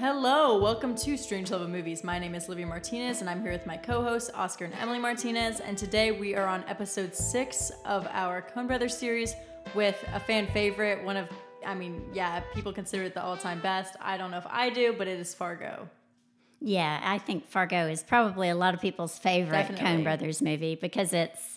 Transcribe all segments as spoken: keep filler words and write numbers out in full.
Hello, welcome to Strange Love of Movies. My name is Livia Martinez, and I'm here with my co-hosts, Oscar and Emily Martinez, and today we are on episode six of our Coen Brothers series with a fan favorite, one of, I mean, yeah, people consider it the all-time best. I don't know if I do, but it is Fargo. Yeah, I think Fargo is probably a lot of people's favorite Definitely. Coen Brothers movie because it's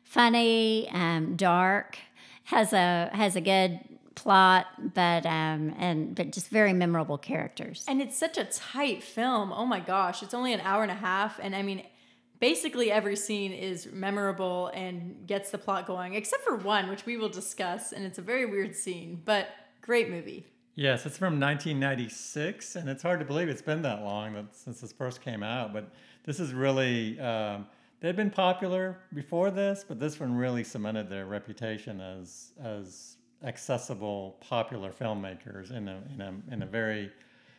funny, um, dark, has a has a good plot, but um, and but just very memorable characters. And it's such a tight film. Oh my gosh, it's only an hour and a half, and I mean, basically every scene is memorable and gets the plot going, except for one, which we will discuss, and it's a very weird scene, but great movie. Yes, it's from nineteen ninety-six, and it's hard to believe it's been that long that, since this first came out. But this is really, um, they'd been popular before this, but this one really cemented their reputation as as accessible, popular filmmakers in a in a in a very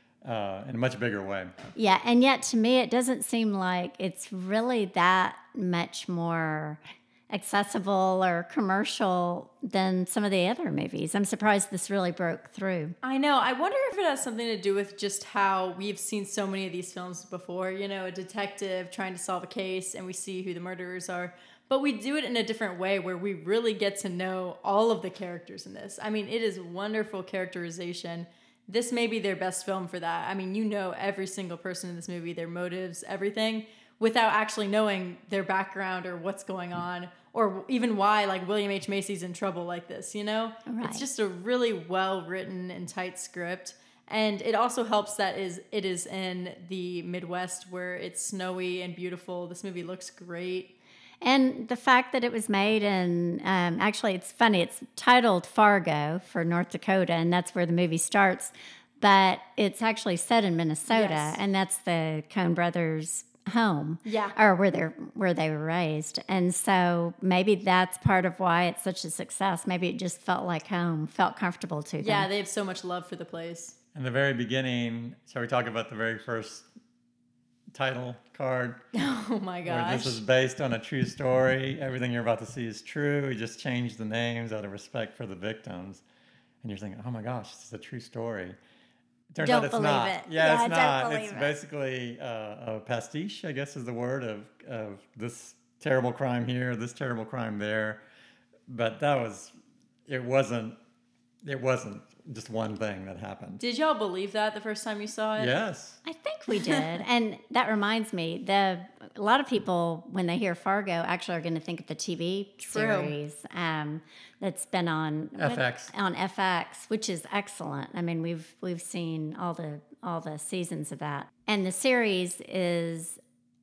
uh, in a much bigger way. Yeah, and yet to me, it doesn't seem like it's really that much more accessible or commercial than some of the other movies. I'm surprised this really broke through. I know. I wonder if it has something to do with just how we've seen so many of these films before. You know, a detective trying to solve a case and we see who the murderers are. But we do it in a different way where we really get to know all of the characters in this. I mean, it is wonderful characterization. This may be their best film for that. I mean, you know every single person in this movie, their motives, everything, without actually knowing their background or what's going on, or even why, like, William H. Macy's in trouble like this, you know? Right. It's just a really well-written and tight script. And it also helps that is it is in the Midwest where it's snowy and beautiful. This movie looks great. And the fact that it was made in, um, actually, it's funny, it's titled Fargo for North Dakota, and that's where the movie starts. But it's actually set in Minnesota, Yes. and that's the Coen Brothers' home, Yeah. or where they where they were raised. And so maybe that's part of why it's such a success. Maybe it just felt like home, felt comfortable to them. Yeah, they have so much love for the place. In the very beginning, shall we talk about the very first title card? Oh my Where gosh. this is based on a true story. Everything you're about to see is true. We just changed the names out of respect for the victims. And you're thinking, oh my gosh, this is a true story. It turns Don't out it's believe not. it. Yeah, Yeah, it's don't not. believe It's it. basically uh, a pastiche, I guess is the word, of, of this terrible crime here, this terrible crime there. But that was, it wasn't, it wasn't just one thing that happened. Did y'all believe that the first time you saw it? Yes. I think we did. And that reminds me, the a lot of people, when they hear Fargo, actually are going to think of the T V True. series um, that's been on F X. what- on F X, which is excellent. I mean, we've we've seen all the all the seasons of that, and the series is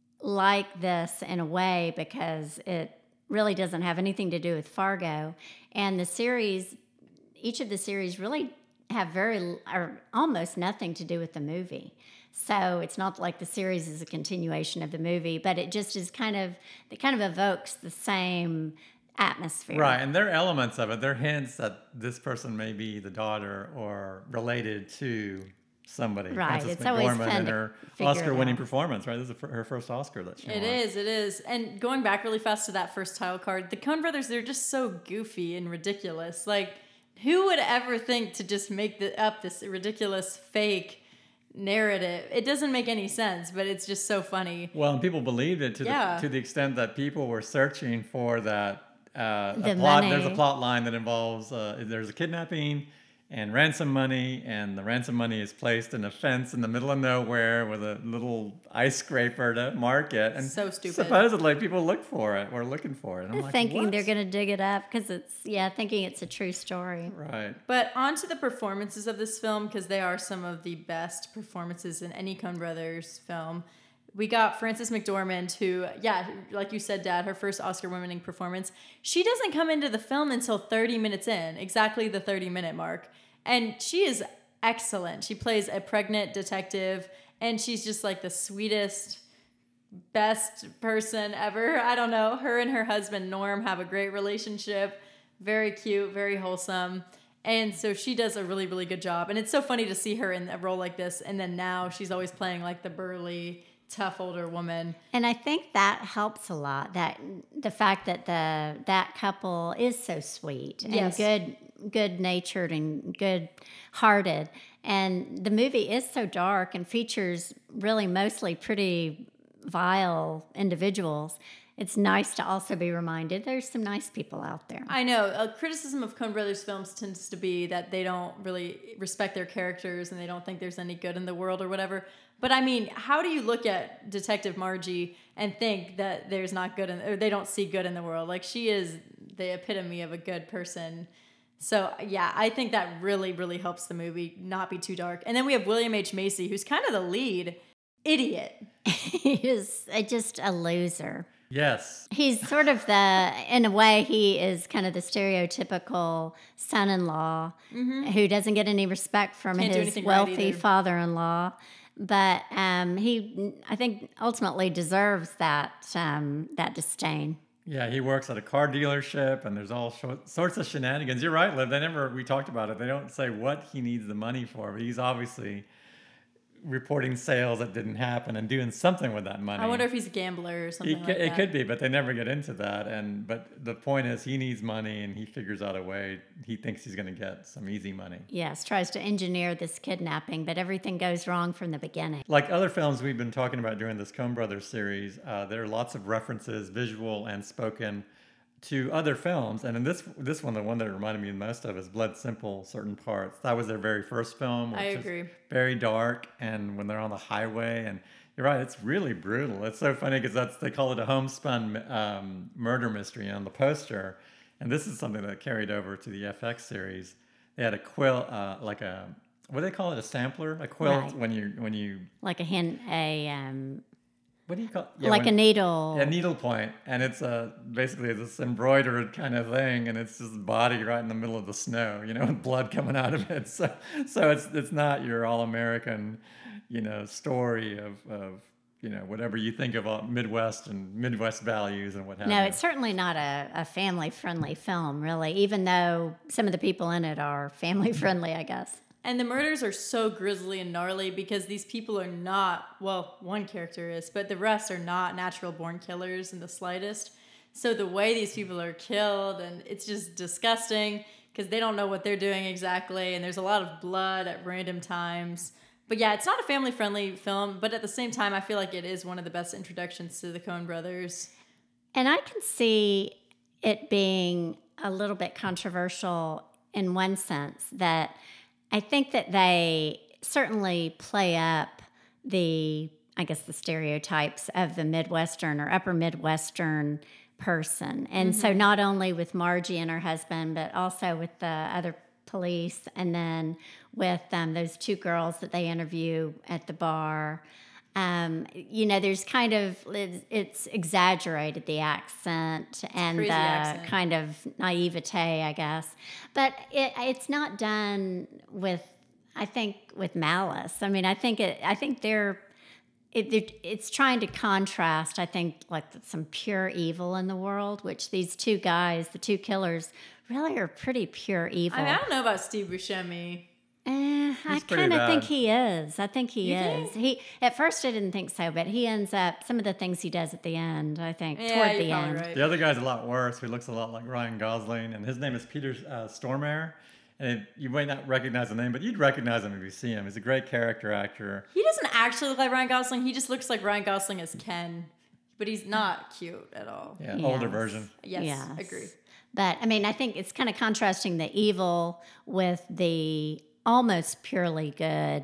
like this in a way because it really doesn't have anything to do with Fargo, and the series. Each of the series really have very or almost nothing to do with the movie. So it's not like the series is a continuation of the movie, but it just is kind of, it kind of evokes the same atmosphere. Right, and there are elements of it. There are hints that this person may be the daughter or related to somebody. Right, Frances it's always McDormand fun in to her figure it Oscar-winning out. performance, right? This is her first Oscar that she It won. is, it is. And going back really fast to that first title card, the Coen Brothers, they're just so goofy and ridiculous. Like, who would ever think to just make the, up this ridiculous fake narrative? It doesn't make any sense, but it's just so funny. Well, and people believed it to Yeah. the to the extent that people were searching for that. Uh, The a plot. money. There's a plot line that involves uh, there's a kidnapping and ransom money, and the ransom money is placed in a fence in the middle of nowhere with a little ice scraper to mark it. And So stupid. Supposedly, people look for it. We're looking for it. And I'm They're like, thinking what? they're going to dig it up because it's, yeah, thinking it's a true story. Right. But on to the performances of this film, because they are some of the best performances in any Coen Brothers film. We got Frances McDormand, who, yeah, like you said, Dad, her first Oscar-winning performance. She doesn't come into the film until thirty minutes in, exactly the thirty-minute mark. And she is excellent. She plays a pregnant detective, and she's just like the sweetest, best person ever. I don't know. Her and her husband, Norm, have a great relationship. Very cute, very wholesome. And so she does a really, really good job. And it's so funny to see her in a role like this. And then now she's always playing like the burly, tough older woman. And I think that helps a lot. That the fact that the that couple is so sweet and Yes. good, good natured and good hearted, And the movie is so dark and features really mostly pretty vile individuals. It's nice to also be reminded there's some nice people out there. I know. A criticism of Coen Brothers films tends to be that they don't really respect their characters and they don't think there's any good in the world or whatever. But I mean, how do you look at Detective Margie and think that there's not good in, or they don't see good in the world? Like, she is the epitome of a good person. So yeah, I think that really, really helps the movie not be too dark. And then we have William H. Macy, who's kind of the lead idiot. He is just a loser. Yes. He's sort of the, in a way, he is kind of the stereotypical son-in-law mm-hmm. who doesn't get any respect from Can't his wealthy right father-in-law. But um, he, I think, ultimately deserves that um, that disdain. Yeah, he works at a car dealership, and there's all sorts of shenanigans. You're right, Liv. They never, we talked about it. They don't say what he needs the money for, but he's obviously reporting sales that didn't happen and doing something with that money. I wonder if he's a gambler or something He, like it that. It could be, but they never get into that. And but the point is, he needs money, and he figures out a way. He thinks he's going to get some easy money. Yes, tries to engineer this kidnapping, but everything goes wrong from the beginning. Like other films we've been talking about during this Coen Brothers series, uh, there are lots of references, visual and spoken, to other films. And in this this one, the one that it reminded me most of is Blood Simple, certain parts. That was their very first film. Which I agree. Is very dark, and when they're on the highway, and you're right, it's really brutal. It's so funny because that's they call it a homespun um, murder mystery on the poster. And this is something that carried over to the F X series. They had a quill, uh, like a, what do they call it, a sampler? A quilt Right. when you, when you... Like a hen, a... Um, What do you call yeah, like when, a needle. A needle point, and it's a basically this embroidered kind of thing, and it's just body right in the middle of the snow, you know, with blood coming out of it. So, so it's it's not your all American, you know, story of of you know whatever you think of all Midwest and Midwest values and what have you. No, it's certainly not a, a family friendly film, really. Even though some of the people in it are family friendly, I guess. And the murders are so grisly and gnarly because these people are not, well, one character is, but the rest are not natural born killers in the slightest. So the way these people are killed, and it's just disgusting because they don't know what they're doing exactly. And there's a lot of blood at random times. But yeah, it's not a family-friendly film, but at the same time, I feel like it is one of the best introductions to the Coen brothers. And I can see it being a little bit controversial in one sense, that I think that they certainly play up the, I guess, the stereotypes of the Midwestern or upper Midwestern person. And mm-hmm. so not only with Margie and her husband, but also with the other police, and then with um, those two girls that they interview at the bar. Um, you know, there's kind of, it's, it's exaggerated, the accent and the accent. kind of naivete, I guess. But it, it's not done with, I think, with malice. I mean, I think it, I think they're, it, it, it's trying to contrast, I think, like some pure evil in the world, which these two guys, the two killers, really are pretty pure evil. I mean, I don't know about Steve Buscemi. Eh, I pretty kind of bad. think he is. I think he You is. think? He at first I didn't think so, but he ends up some of the things he does at the end. I think Yeah, toward you're the probably end. right. The other guy's a lot worse, who looks a lot like Ryan Gosling, and his name is Peter uh, Stormare. And you might not recognize the name, but you'd recognize him if you see him. He's a great character actor. He doesn't actually look like Ryan Gosling. He just looks like Ryan Gosling as Ken, but he's not cute at all. Yeah, Yes. older version. Yes, Yes. agree. But I mean, I think it's kind of contrasting the evil with the almost purely good,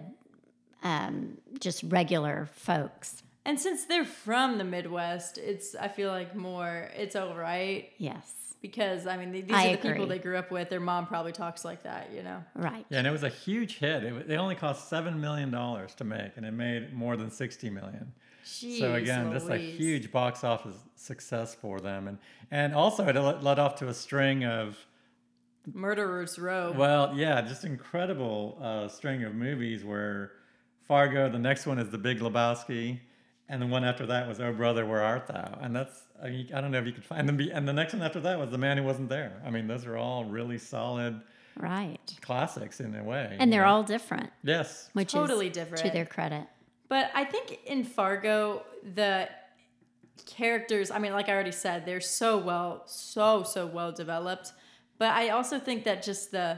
um, just regular folks. And since they're from the Midwest, it's I feel like more it's all right Yes, because I mean these I are the people agree. they grew up with. Their mom probably talks like that, you know. right. Yeah, and it was a huge hit. It, wa- they only cost seven million dollars to make, and it made more than sixty million dollars. Jeez So again, just a Louise. huge box office success for them, and and also it led led off to a string of Murderers Row. well, yeah, just incredible uh, string of movies where Fargo. The next one is The Big Lebowski, and the one after that was Oh Brother, Where Art Thou? And that's I, mean, I don't know if you could find them. Be, and the next one after that was The Man Who Wasn't There. I mean, those are all really solid Right. classics in a way. And you they're know? all different, yes. which Totally is different. to their credit. But I think in Fargo, the characters, I mean, like I already said, they're so well, so, so well developed. But I also think that just the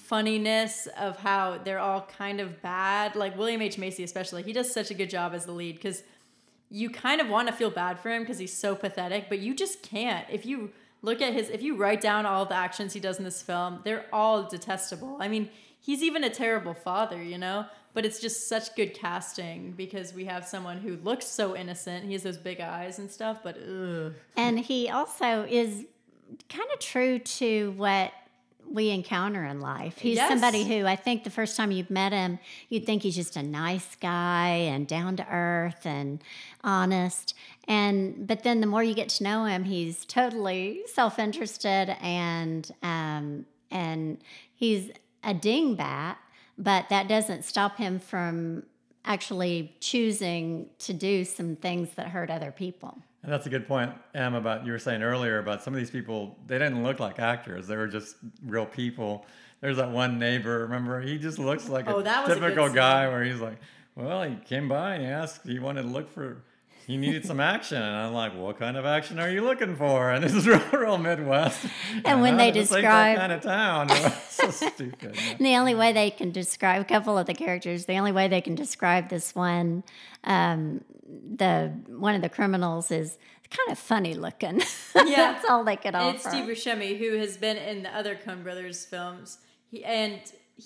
funniness of how they're all kind of bad. Like William H. Macy especially, he does such a good job as the lead because you kind of want to feel bad for him because he's so pathetic, but you just can't. If you look at his, if you write down all the actions he does in this film, they're all detestable. I mean, he's even a terrible father, you know? But it's just such good casting because we have someone who looks so innocent. He has those big eyes and stuff, but ugh. And he also is kind of true to what we encounter in life. He's Yes. somebody who I think the first time you've met him, you'd think he's just a nice guy and down to earth and honest. And but then the more you get to know him, he's totally self-interested and um, and he's a dingbat, but that doesn't stop him from actually choosing to do some things that hurt other people. And that's a good point, Em, about you were saying earlier about some of these people, they didn't look like actors. They were just real people. There's that one neighbor, remember? He just looks like Oh, a that was a typical good guy where he's like, well, he came by and he asked, he wanted to look for, he needed some action. And I'm like, what kind of action are you looking for? And this is real, real Midwest. And when I they just think describe- that kind of town. It's so stupid. And the only way they can describe a couple of the characters, the only way they can describe this one, um, the one of the criminals is kind of funny looking. Yeah. That's all they could And offer. it's Steve Buscemi, who has been in the other Coen Brothers films. He and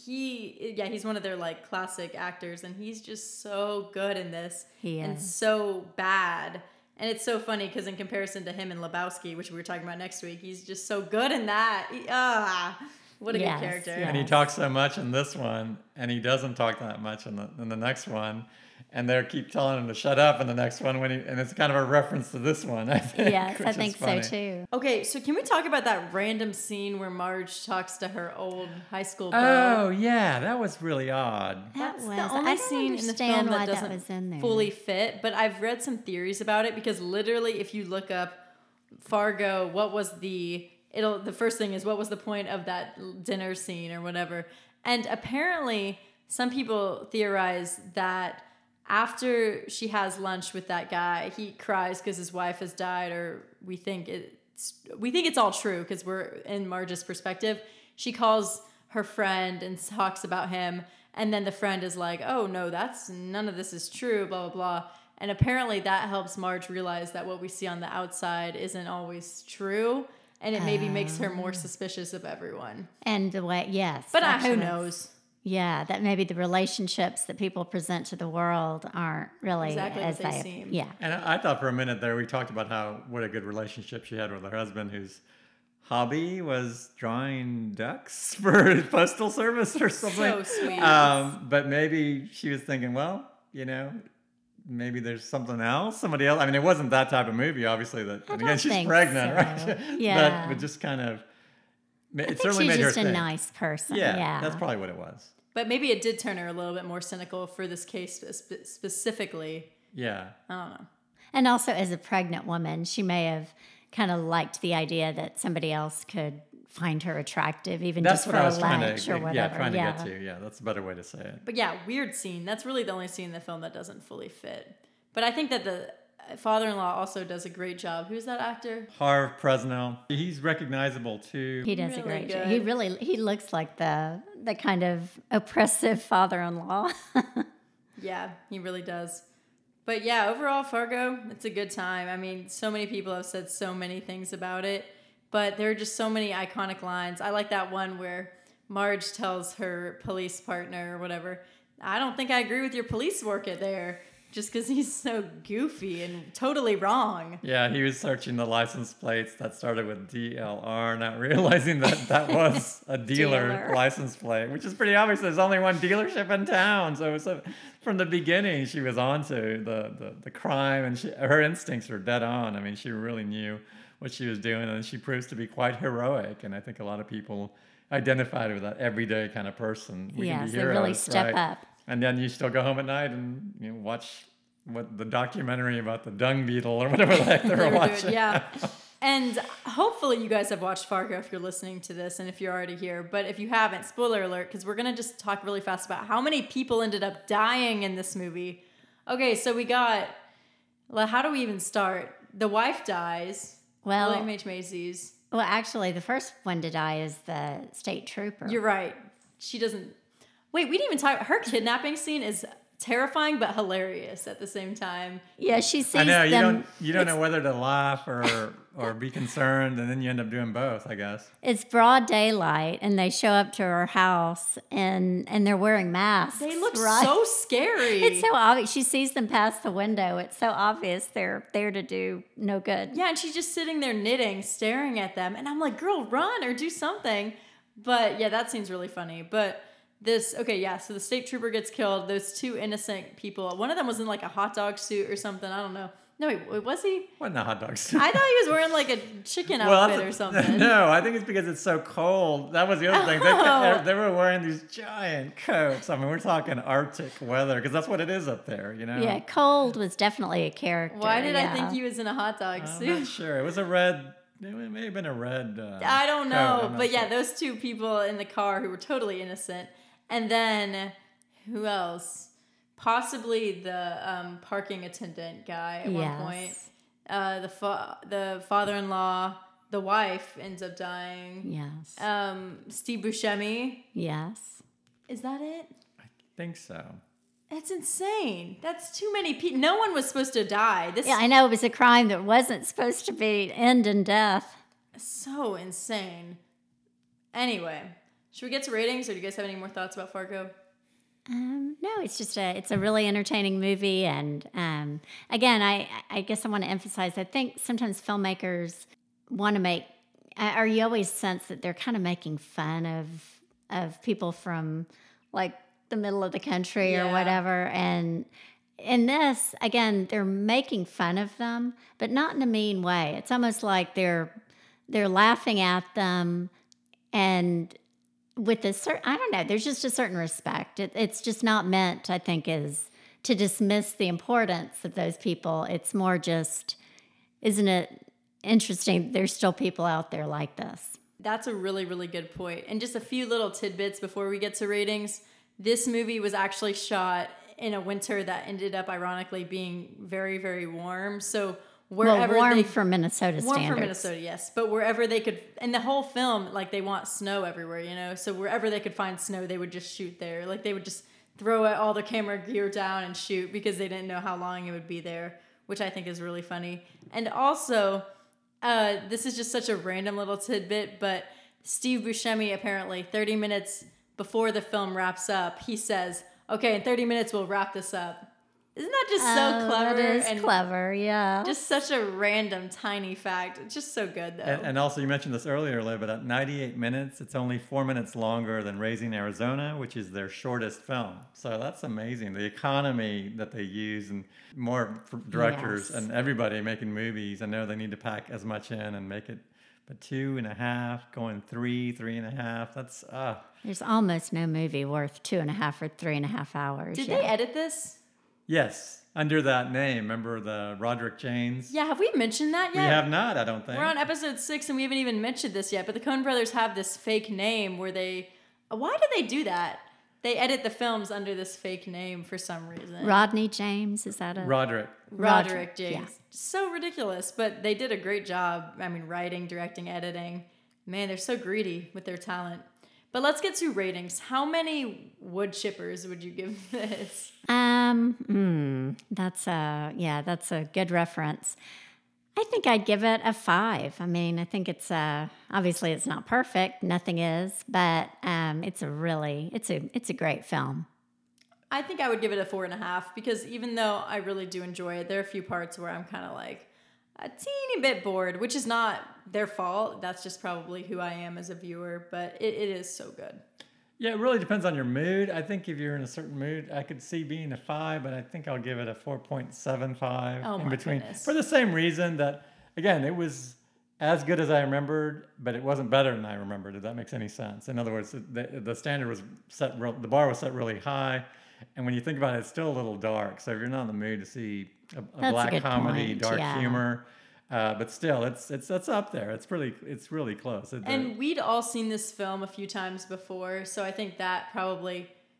he, yeah, he's one of their like classic actors, and he's just so good in this. He and is. so bad. And it's so funny because in comparison to him and Lebowski, which we were talking about next week, he's just so good in that. He- ah, what a Yes, good character. yes. And he talks so much in this one, and he doesn't talk that much in the in the next one. And they keep telling him to shut up in the next one when he, and it's kind of a reference to this one, I think. Yes, I which is think so funny. too. Okay, so can we talk about that random scene where Marge talks to her old high school beau? Oh yeah, that was really odd. That That's was, the only I don't scene in the understand film why that that doesn't was in there. fully fit, but I've read some theories about it because literally if you look up Fargo, what was the it'll the first thing is what was the point of that dinner scene or whatever. And apparently some people theorize that after she has lunch with that guy, he cries because his wife has died, or we think it's we think it's all true because we're in Marge's perspective. She calls her friend and talks about him, and then the friend is like, "Oh no, that's none of this is true." Blah blah blah. And apparently that helps Marge realize that what we see on the outside isn't always true, and it maybe makes her more suspicious of everyone. And the way, yes. But uh, that's who what- knows? Yeah, that maybe the relationships that people present to the world aren't really Exactly what as they they seem. Yeah. And I I thought for a minute there we talked about how what a good relationship she had with her husband, whose hobby was drawing ducks for postal service or something. So sweet. Um, but maybe she was thinking, well, you know, maybe there's something else, somebody else. I mean, it wasn't that type of movie, obviously. That I and don't again, she's think pregnant, so. right? Yeah. But, but just kind of, it I think certainly she's made her just a think. nice person. Yeah, Yeah. that's probably what it was. But maybe it did turn her a little bit more cynical for this case spe- specifically. Yeah. I don't know. And also, as a pregnant woman, she may have kind of liked the idea that somebody else could find her attractive, even That's just what for I a was trying lunch to, or whatever. yeah, trying to yeah. get to. Yeah, that's a better way to say it. But yeah, weird scene. That's really the only scene in the film that doesn't fully fit. But I think that the father-in-law also does a great job. Who's that actor? Harv Presnell, he's recognizable too. He does Really a great job. good. He really he looks like the the kind of oppressive father-in-law. Yeah, he really does. But yeah, overall, Fargo, it's a good time. I mean, so many people have said so many things about it, but there are just so many iconic lines. I like that one where Marge tells her police partner or whatever, I don't think I agree with your police work at there, just because he's so goofy and totally wrong. Yeah, he was searching the license plates that started with D L R, not realizing that that was a dealer, Dealer. license plate, which is pretty obvious. There's only one dealership in town. So, so from the beginning, she was onto the, the, the crime, and she, her instincts were dead on. I mean, she really knew what she was doing, and she proves to be quite heroic. And I think a lot of people identified with that everyday kind of person. We can Yes, be they heroes, really step right? up. And then you still go home at night and you know, watch what the documentary about the dung beetle or whatever the heck they were They were watching. doing, yeah. And hopefully you guys have watched Fargo if you're listening to this and if you're already here. But if you haven't, spoiler alert, because we're going to just talk really fast about how many people ended up dying in this movie. Okay, so we got, well, how do we even start? The wife dies. Well- William H. Macy's. Well, actually, the first one to die is the state trooper. You're right. she doesn't. Wait, we didn't even talk. Her kidnapping scene is terrifying but hilarious at the same time. Yeah, she sees I know you them. don't you don't know whether to laugh or or be concerned, and then you end up doing both, I guess. It's broad daylight, and they show up to her house, and and they're wearing masks. They look right? so scary. It's so obvious. She sees them past the window. It's so obvious they're there to do no good. Yeah, and she's just sitting there knitting, staring at them, and I'm like, "Girl, run or do something." But yeah, that seems really funny. But this, okay, yeah. So the state trooper gets killed. Those two innocent people. One of them was in like a hot dog suit or something. I don't know. No, wait, was he? Wasn't a hot dog. I thought he was wearing like a chicken Well, outfit that's or a- something. No, I think it's because it's so cold. That was the other thing. They, Oh. they were wearing these giant coats. I mean, we're talking Arctic weather because that's what it is up there, you know? Yeah, cold was definitely a character. Why did I yeah. think he was in a hot dog I'm suit? not sure. It was a red, it may have been a red. Uh, I don't coat. know. I'm not But yeah, sure. those two people in the car who were totally innocent. And then who else? Possibly the um, parking attendant guy at Yes. one point. Uh, the fa- the father-in-law, the wife ends up dying. Yes. Um, Steve Buscemi. yes. Is that it? I think so. That's insane. That's too many people. No one was supposed to die. This Yeah, I know it was a crime that wasn't supposed to be end in death. is so insane. Anyway, should we get to ratings, or do you guys have any more thoughts about Fargo? Um, no, it's just a it's a really entertaining movie, and um, again, I I guess I want to emphasize. I think sometimes filmmakers want to make, uh, or you always sense that they're kind of making fun of of people from like the middle of the country Yeah. or whatever, and in this, again, they're making fun of them, but not in a mean way. It's almost like they're they're laughing at them, and with a certain, I don't know, there's just a certain respect. It, it's just not meant, I think, is to dismiss the importance of those people. It's more just, isn't it interesting? There's still people out there like this. That's a really, really good point. And just a few little tidbits before we get to ratings. This movie was actually shot in a winter that ended up ironically being very, very warm. So wherever well, warm they for Minnesota warm standards. for Minnesota, yes. But wherever they could, and the whole film, like they want snow everywhere, you know. So wherever they could find snow, they would just shoot there. Like they would just throw all their camera gear down and shoot because they didn't know how long it would be there, which I think is really funny. And also, uh, this is just such a random little tidbit, but Steve Buscemi apparently thirty minutes before the film wraps up, he says, "Okay, in thirty minutes we'll wrap this up." Isn't that just so Oh, clever? That is and clever, yeah. just such a random tiny fact. It's just so good though. And, and also, you mentioned this earlier, Liv, but at ninety-eight minutes, it's only four minutes longer than Raising Arizona, which is their shortest film. So that's amazing. The economy that they use, and more for directors Yes. and everybody making movies. I know they need to pack as much in and make it, but two and a half, going three, three and a half. That's uh There's almost no movie worth two and a half or three and a half hours. Did yeah. they edit this? yes, under that name. Remember the Roderick Janes? Yeah, have we mentioned that We yet? have not, I don't think. We're on episode six and we haven't even mentioned this yet, but the Coen brothers have this fake name where they. Why do they do that? They edit the films under this fake name for some reason. Rodney James, is that a Roderick. Roderick Roderick, James. yeah. So ridiculous, but they did a great job. I mean, writing, directing, editing. Man, they're so greedy with their talent. But let's get to ratings. How many wood chippers would you give this? Um, mm, that's a yeah, that's a good reference. I think I'd give it a five. I mean, I think it's uh obviously it's not perfect, nothing is, but um, it's a really it's a it's a great film. I think I would give it a four and a half because even though I really do enjoy it, there are a few parts where I'm kind of like a teeny bit bored, which is not their fault. That's just probably who I am as a viewer, but it, it is so good. Yeah, it really depends on your mood. I think if you're in a certain mood, I could see being a five, but I think I'll give it a four point seven five Oh, in my between. goodness. For the same reason that, again, it was as good as I remembered, but it wasn't better than I remembered, if that makes any sense. In other words, the, the standard was set, real, the bar was set really high. And when you think about it, it's still a little dark. So if you're not in the mood to see a, a That's a black good comedy, point, dark yeah. humor, uh, but still, it's it's it's up there. It's really it's really close. It, And we'd all seen this film a few times before, so I think that probably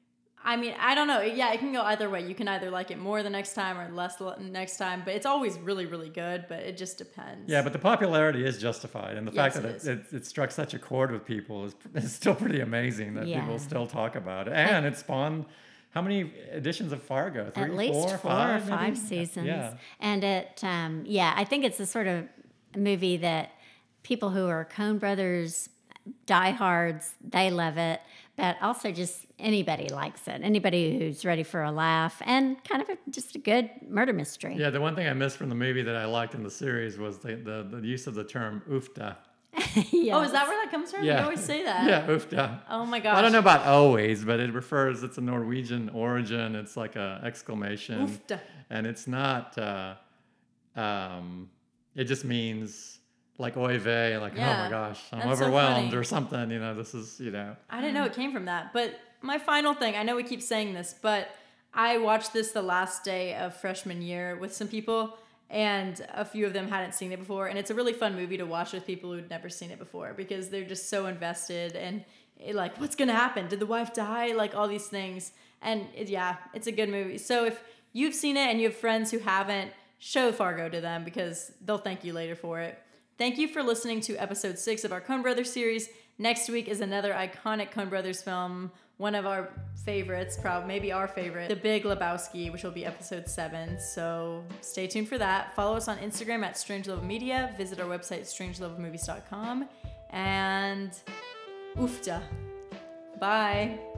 I mean, I don't know. Yeah, it can go either way. You can either like it more the next time or less the next time, but it's always really, really good, but it just depends. Yeah, but the popularity is justified, and the Yes, fact that it it, is. it, it struck such a chord with people is, is still pretty amazing that Yeah. people still talk about it. And it spawned how many editions of Fargo? Three, At least four, four five, or five maybe? seasons. Yeah. And it, um, yeah, I think it's the sort of movie that people who are Coen Brothers diehards, they love it, but also just anybody likes it. Anybody who's ready for a laugh and kind of a, just a good murder mystery. Yeah, the one thing I missed from the movie that I liked in the series was the, the, the use of the term oofda. Yes. Oh, is that where that comes from? Yeah. You always say that. Yeah, oofda. Oh my Well, gosh. I don't know about always, but it refers, it's a Norwegian origin. It's like a exclamation. Oofda. And it's not, uh, um, it just means like oy vey, like, oh Yeah. my gosh, I'm That's so overwhelmed funny. or something. You know, this is, you know. I didn't know it came from that. But my final thing, I know we keep saying this, but I watched this the last day of freshman year with some people, and a few of them hadn't seen it before. And it's a really fun movie to watch with people who'd never seen it before because they're just so invested and it, like, what's going to happen? Did the wife die? Like all these things. And it, yeah, it's a good movie. So if you've seen it and you have friends who haven't, show Fargo to them because they'll thank you later for it. Thank you for listening to episode six of our Coen Brothers series. Next week is another iconic Coen Brothers film, one of our favorites, probably maybe our favorite, The Big Lebowski, which will be episode seven. So stay tuned for that. Follow us on Instagram at Strange Love Media. Visit our website, strange love movies dot com. And oofta. Bye.